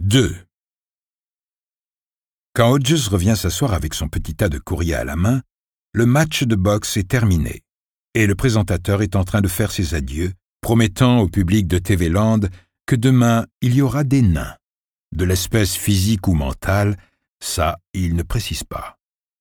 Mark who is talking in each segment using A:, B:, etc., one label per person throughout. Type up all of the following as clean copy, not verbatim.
A: 2. Quand Hodges revient s'asseoir avec son petit tas de courrier à la main, le match de boxe est terminé et le présentateur est en train de faire ses adieux, promettant au public de TV Land que demain il y aura des nains. De l'espèce physique ou mentale, ça, il ne précise pas.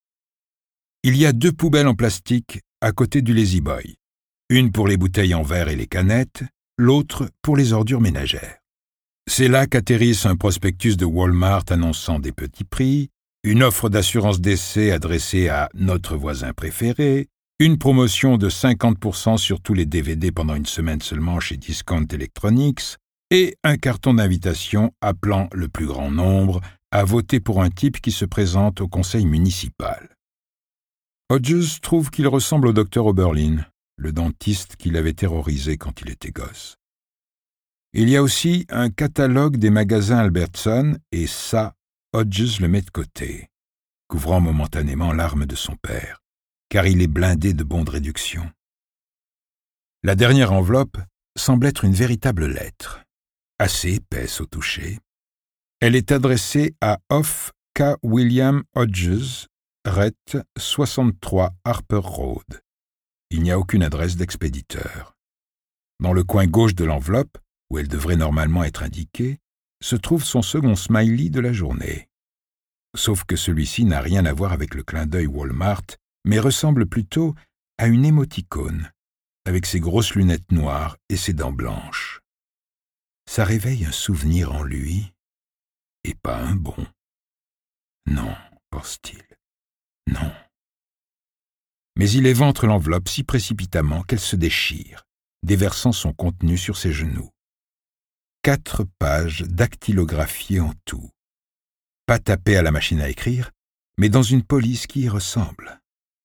A: Il y a 2 poubelles en plastique à côté du Lazy Boy. Une pour les bouteilles en verre et les canettes, l'autre pour les ordures ménagères. C'est là qu'atterrissent un prospectus de Walmart annonçant des petits prix, une offre d'assurance décès adressée à notre voisin préféré, une promotion de 50% sur tous les DVD pendant une semaine seulement chez Discount Electronics et un carton d'invitation appelant le plus grand nombre à voter pour un type qui se présente au conseil municipal. Hodges trouve qu'il ressemble au docteur Oberlin, le dentiste qui l'avait terrorisé quand il était gosse. Il y a aussi un catalogue des magasins Albertson et ça, Hodges le met de côté, couvrant momentanément l'arme de son père, car il est blindé de bons de réduction. La dernière enveloppe semble être une véritable lettre, assez épaisse au toucher. Elle est adressée à Off K. William Hodges, Ret. 63 Harper Road. Il n'y a aucune adresse d'expéditeur. Dans le coin gauche de l'enveloppe, où elle devrait normalement être indiquée, se trouve son second smiley de la journée. Sauf que celui-ci n'a rien à voir avec le clin d'œil Walmart, mais ressemble plutôt à une émoticône, avec ses grosses lunettes noires et ses dents blanches. Ça réveille un souvenir en lui, et pas un bon. Non, pense-t-il, non. Mais il éventre l'enveloppe si précipitamment qu'elle se déchire, déversant son contenu sur ses genoux. 4 pages dactylographiées en tout. Pas tapées à la machine à écrire, mais dans une police qui y ressemble.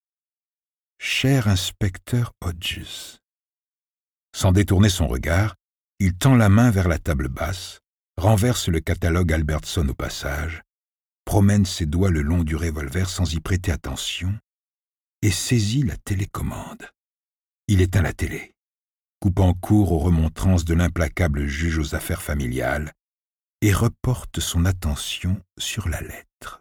A: Cher inspecteur Hodges. Sans détourner son regard, il tend la main vers la table basse, renverse le catalogue Albertson au passage, promène ses doigts le long du revolver sans y prêter attention, et saisit la télécommande. Il éteint la télé, coupant court aux remontrances de l'implacable juge aux affaires familiales, et reporte son attention sur la lettre.